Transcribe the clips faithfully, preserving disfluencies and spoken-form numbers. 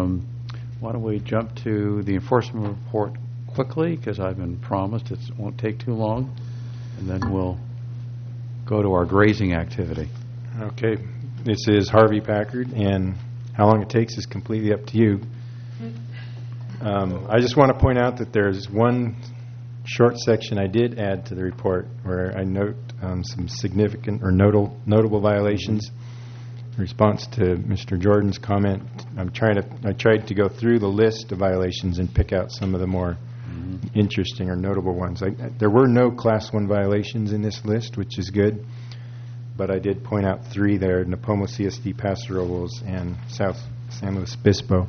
um, why don't we jump to the enforcement report quickly, because I've been promised it won't take too long, and then we'll go to our grazing activity. Okay. This is Harvey Packard, and how long it takes is completely up to you. Um, I just want to point out that there's one short section I did add to the report where I note um, some significant or notable notable violations. In response to Mister Jordan's comment, I'm trying to I tried to go through the list of violations and pick out some of the more mm-hmm. interesting or notable ones. I, there were no Class One violations in this list, which is good, but I did point out three there: Napomo C S D Paso Robles and South San Luis Obispo.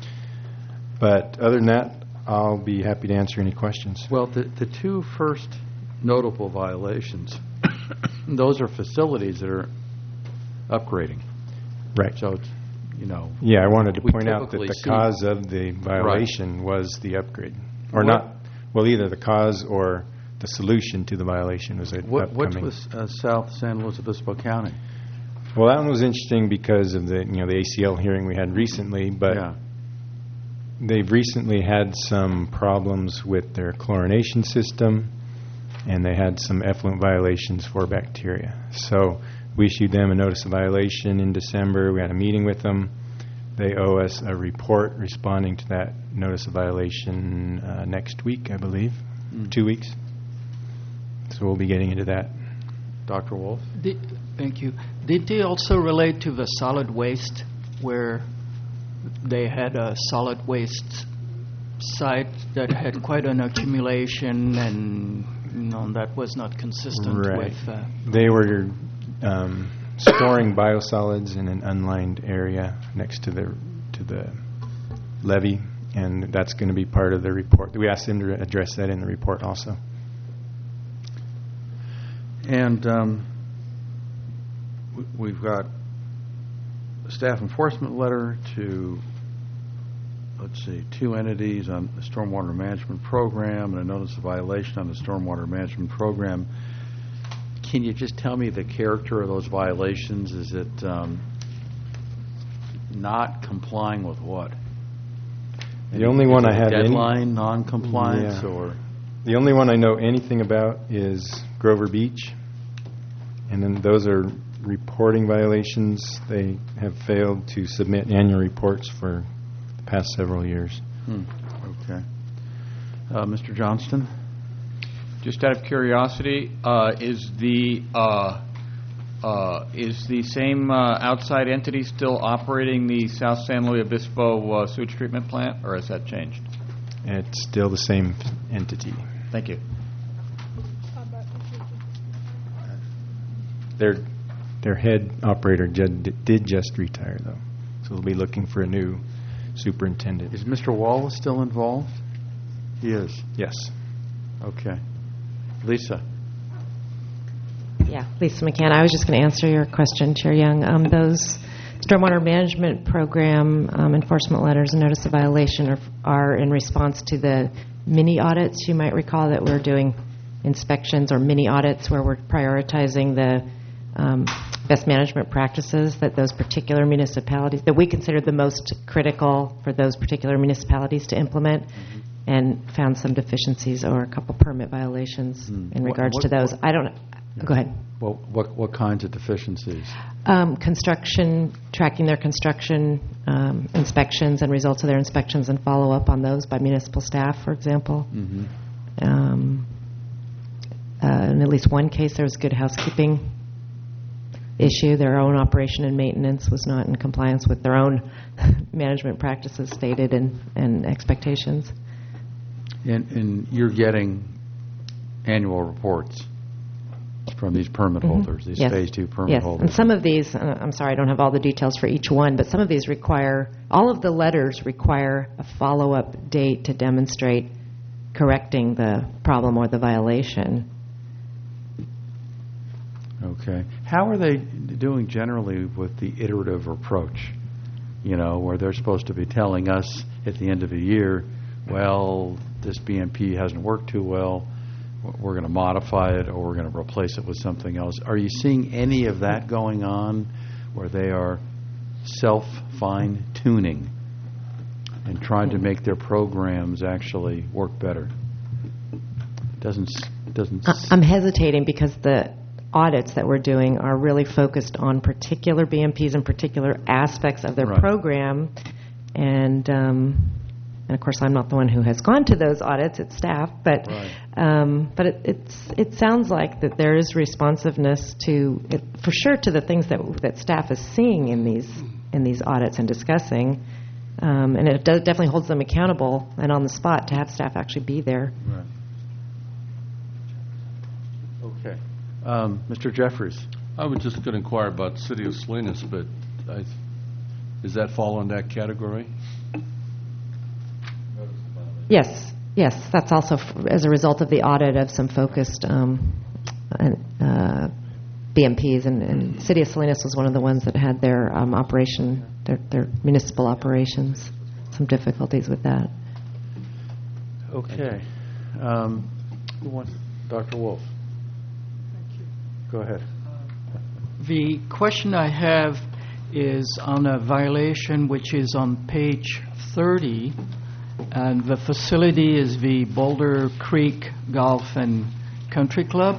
But other than that, I'll be happy to answer any questions. Well, the, the two first notable violations, those are facilities that are upgrading. Right. So, it's, you know. Yeah, I wanted to we point out that the cause of the violation right. was the upgrade. Or what? not, well, either the cause or the solution to the violation was what, upcoming. What was uh, South San Luis Obispo County? Well, that one was interesting because of the, you know, the A C L hearing we had recently, but yeah. they've recently had some problems with their chlorination system, and they had some effluent violations for bacteria. So we issued them a notice of violation in December. We had a meeting with them. They owe us a report responding to that notice of violation uh, next week, I believe, mm. two weeks. So we'll be getting into that. Doctor Wolf? Did, thank you. Did they also relate to the solid waste where they had a solid waste site that had quite an accumulation, and you know, that was not consistent right. with... Uh, they were um, storing biosolids in an unlined area next to the to the levee, and that's going to be part of the report. We asked them to address that in the report also. And um, we've got a staff enforcement letter to, let's see, two entities on the stormwater management program and a notice of violation on the stormwater management program. Can you just tell me the character of those violations? Is it um, not complying with what? The Any, only one I have deadline, any, non-compliance, yeah. or the only one I know anything about is Grover Beach, and then those are reporting violations. They have failed to submit annual reports for the past several years. Hmm. Okay. Uh, Mister Johnston? Just out of curiosity, uh, is the uh, uh, is the same uh, outside entity still operating the South San Luis Obispo uh, sewage treatment plant, or has that changed? It's still the same entity. Thank you. Their their head operator did, did just retire, though, so they'll be looking for a new superintendent. Is Mister Wallace still involved? He is. Yes. Okay. Lisa. Yeah, Lisa McCann. I was just going to answer your question, Chair Young. Um, those stormwater management program um, enforcement letters and notice of violation are, are in response to the mini audits. You might recall that we're doing inspections or mini audits where we're prioritizing the um, best management practices that those particular municipalities, that we consider the most critical for those particular municipalities to implement. Mm-hmm. And found some deficiencies or a couple permit violations mm. in regards what, what, to those. What, I don't. yeah. Go ahead. Well, what what kinds of deficiencies? Um, construction, tracking their construction um, inspections and results of their inspections, and follow up on those by municipal staff, for example. Mm-hmm. Um, uh, in at least one case, there was a good housekeeping issue. Their own operation and maintenance was not in compliance with their own management practices stated and, and expectations. And, and you're getting annual reports from these permit mm-hmm. holders, these yes. phase two permit yes. holders. And some of these, uh, I'm sorry, I don't have all the details for each one, but some of these require, all of the letters require a follow-up date to demonstrate correcting the problem or the violation. Okay. How are they doing generally with the iterative approach? You know, where they're supposed to be telling us at the end of the year, well, this B M P hasn't worked too well, we're going to modify it or we're going to replace it with something else. Are you seeing any of that going on where they are self-fine-tuning trying to make their programs actually work better? Doesn't, s- doesn't... I- s- I'm hesitating because the audits that we're doing are really focused on particular B M Ps and particular aspects of their Right. program. And, um, and of course, I'm not the one who has gone to those audits, it's staff. But, Right. um, but it, it's, it sounds like that there is responsiveness to, it, for sure, to the things that, that staff is seeing in these, in these audits and discussing. Um, and it does, definitely holds them accountable and on the spot to have staff actually be there. Right. Okay. Um, Mister Jeffries? I was just going to inquire about City of Salinas, but I, does that fall in that category? Yes, yes, that's also f- as a result of the audit of some focused um, uh, B M Ps, and, and City of Salinas was one of the ones that had their um, operation, their, their municipal operations, some difficulties with that. Okay. Um, who wants, Doctor Wolf? Thank you. Go ahead. The question I have is on a violation which is on page thirty, and the facility is the Boulder Creek Golf and Country Club.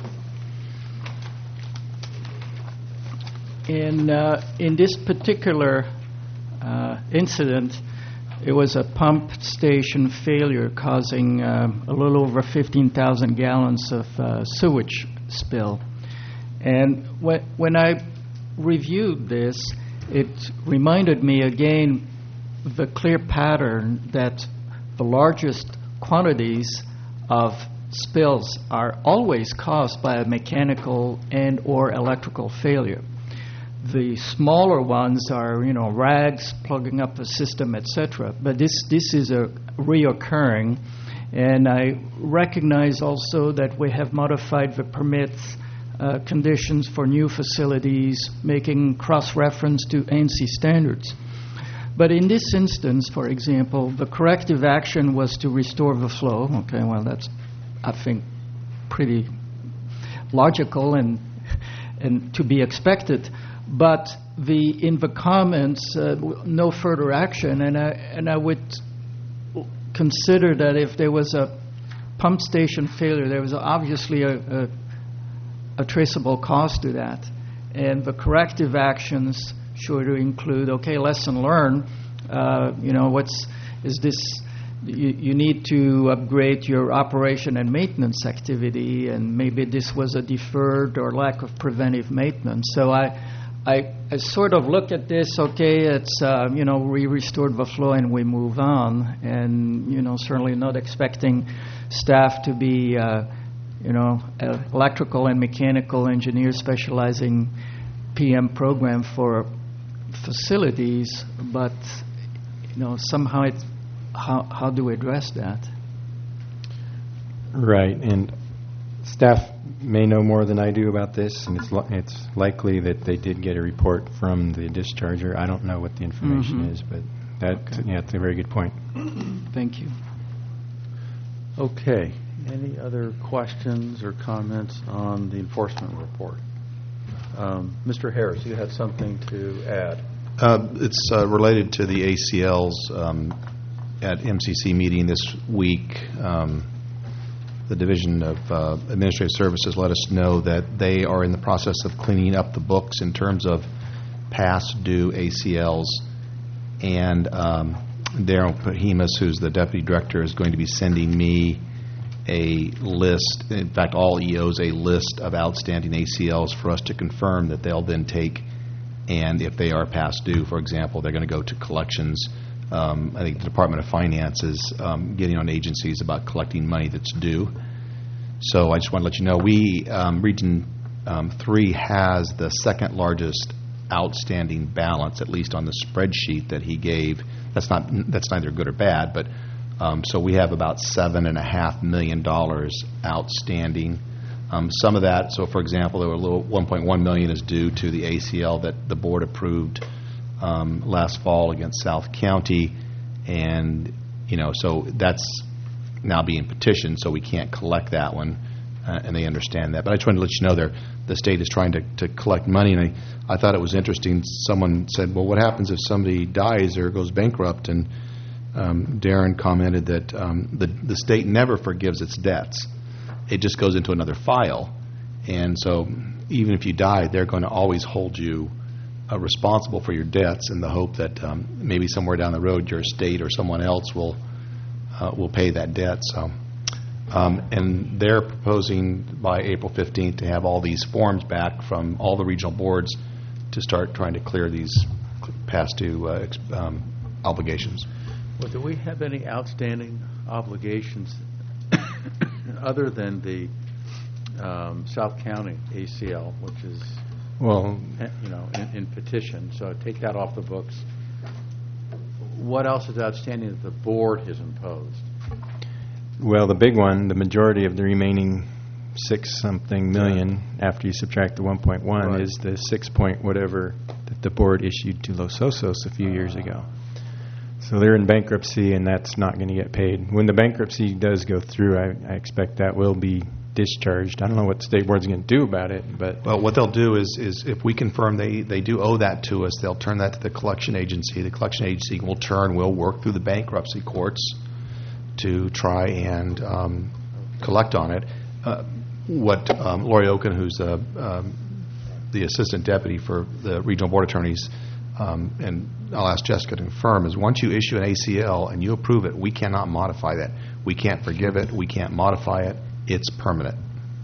In, uh, in this particular uh, incident, it was a pump station failure causing um, a little over fifteen thousand gallons of uh, sewage spill. And when, when I reviewed this, it reminded me again the clear pattern that the largest quantities of spills are always caused by a mechanical and or electrical failure. The smaller ones are, you know, rags plugging up the system, et cetera. But this this is a reoccurring, and I recognize also that we have modified the permits uh, conditions for new facilities, making cross-reference to ANSI standards. But in this instance, for example, the corrective action was to restore the flow. Okay, well, that's, I think, pretty logical and and to be expected. But the in the comments, uh, w- no further action, and I and I would consider that if there was a pump station failure, there was obviously a, a, a traceable cause to that, and the corrective actions should include, okay, lesson learned. Uh, you know, what's is this? You, you need to upgrade your operation and maintenance activity, and maybe this was a deferred or lack of preventive maintenance. So I. I, I sort of look at this, okay, it's, uh, you know, we restored the flow and we move on, and, you know, certainly not expecting staff to be, uh, you know, uh, electrical and mechanical engineers specializing P M program for facilities, but, you know, somehow it, how, how do we address that? Right, and staff may know more than I do about this, and it's li- it's likely that they did get a report from the discharger. I don't know what the information Mhm. is, but that, yeah, it's a very good point. Thank you. Okay. Any other questions or comments on the enforcement report? Um, Mister Harris, you had something to add. Uh, It's uh, related to the A C Ls. Um, At M C C meeting this week, um, the Division of uh, Administrative Services let us know that they are in the process of cleaning up the books in terms of past due A C Ls. And um, Darren Pahimas, who's the Deputy Director, is going to be sending me a list, in fact, all E Os, a list of outstanding A C Ls for us to confirm that they'll then take, and if they are past due, for example, they're going to go to collections. Um, I think the Department of Finance is um, getting on agencies about collecting money that's due. So I just want to let you know, we, um, Region um, three has the second largest outstanding balance, at least on the spreadsheet that he gave. That's not, that's neither good or bad, but um, so we have about seven and a half million dollars outstanding. Um, some of that, so for example, there were a little one point one million is due to the A C L that the board approved um, last fall against South County, and you know, so that's now being petitioned, so we can't collect that one, uh, and they understand that. But I just wanted to let you know, there, the state is trying to, to collect money, and I, I thought it was interesting. Someone said, "Well, what happens if somebody dies or goes bankrupt?" And um, Darren commented that um, the, the state never forgives its debts. It just goes into another file. And so even if you die, they're going to always hold you uh, responsible for your debts in the hope that um, maybe somewhere down the road your state or someone else will uh, will pay that debt. So, um, and they're proposing by April fifteenth to have all these forms back from all the regional boards to start trying to clear these past due uh, ex- um, obligations. Well, do we have any outstanding obligations other than the um, South County A C L, which is, Well, eh, you know, in, in petition? So take that off the books. What else is outstanding that the board has imposed? well, the big one, the majority of the remaining six-something million, after you subtract the one point one, Right. is the six point whatever that the board issued to Los Osos a few years ago. So they're in bankruptcy, and that's not going to get paid. When the bankruptcy does go through, I, I expect that will be discharged. I don't know what the state board's going to do about it, but Well, what they'll do is, is if we confirm they, they do owe that to us, they'll turn that to the collection agency. The collection agency will turn, will work through the bankruptcy courts to try and um, collect on it. Uh, What um, Lori Oken, who's uh, um, the assistant deputy for the regional board attorneys, um, and I'll ask Jessica to confirm, is once you issue an A C L and you approve it, we cannot modify that. We can't forgive it. We can't modify it. It's permanent.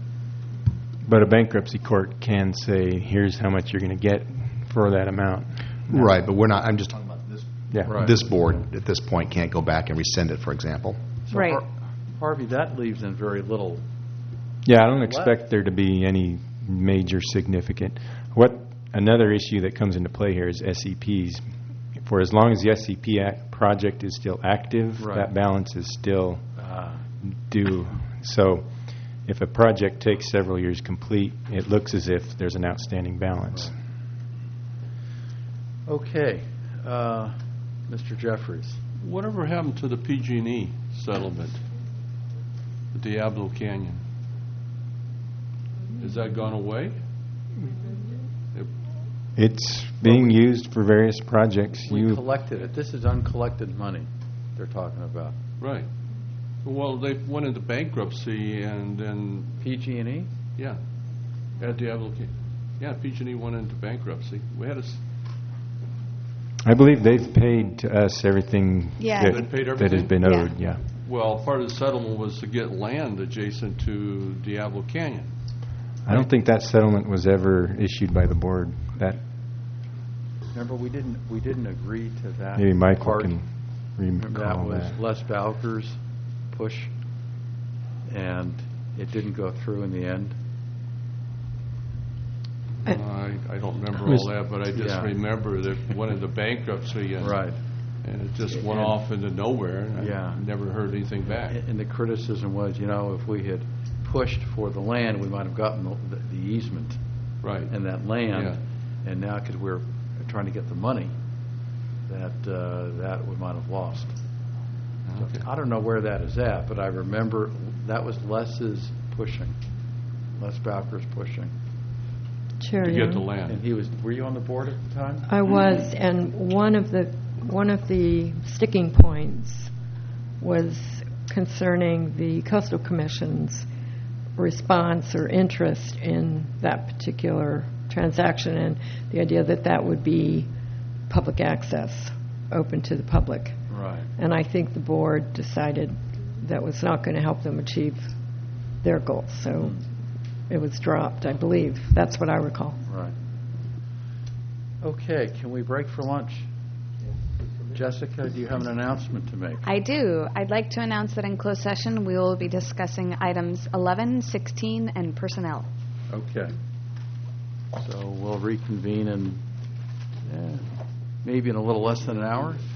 but a bankruptcy court can say, here's how much you're going to get for that amount. Right, but we're not, I'm just talking about this. Yeah. Right. This board, at this point, can't go back and rescind it, for example. So Right. Har- Harvey, that leaves in very little. Yeah, I don't expect there to be any major significant. What another issue that comes into play here is S E Ps. For as long as the S E P act project is still active, Right. that balance is still Uh, due. So if a project takes several years complete, it looks as if there's an outstanding balance. okay, uh, Mister Jeffries. Whatever happened to the P G and E settlement, the Diablo Canyon? Has that gone away? It- It's being used for various projects. We You collected it. This is uncollected money they're talking about. Right. Well, they went into bankruptcy and then, P G and E? yeah, at Diablo Canyon. Yeah, P G and E went into bankruptcy. We had a, s- I believe they've paid to us everything Yeah. that, They paid that has everything? been Yeah. owed, yeah. well, part of the settlement was to get land adjacent to Diablo Canyon. I don't think that settlement was ever issued by the board. That, Remember, we didn't, we didn't agree to that. maybe Michael part. can Remember, that recall was that. Les Bowker's push, and it didn't go through in the end. I, I don't remember Was- all that, but I just Yeah. remember that it went into bankruptcy and. Right. And it just went And- off into nowhere. and Yeah. I never heard anything back. And the criticism was, you know, if we had pushed for the land, we might have gotten the the easement Right. and that land. And now, because we're trying to get the money, that, uh, that we might have lost. So Okay. I don't know where that is at, but I remember that was Les's pushing, Les Bowker's pushing. Chair To get the Young. And land. he was, were you on the board at the time? I was, and one of the, one of the sticking points was concerning the Coastal Commission's response or interest in that particular transaction, and the idea that that would be public access, open to the public. Right. And I think the board decided that was not going to help them achieve their goals, so it was dropped, I believe. That's what I recall. Right. Okay, can we break for lunch? Jessica, do you have an announcement to make? I do. I'd like to announce that in closed session, we will be discussing items eleven, sixteen, and personnel. Okay. So we'll reconvene in, eh, maybe in a little less than an hour?